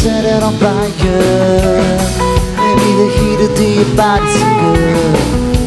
set it on fire. Maybe the heat of your body's so good.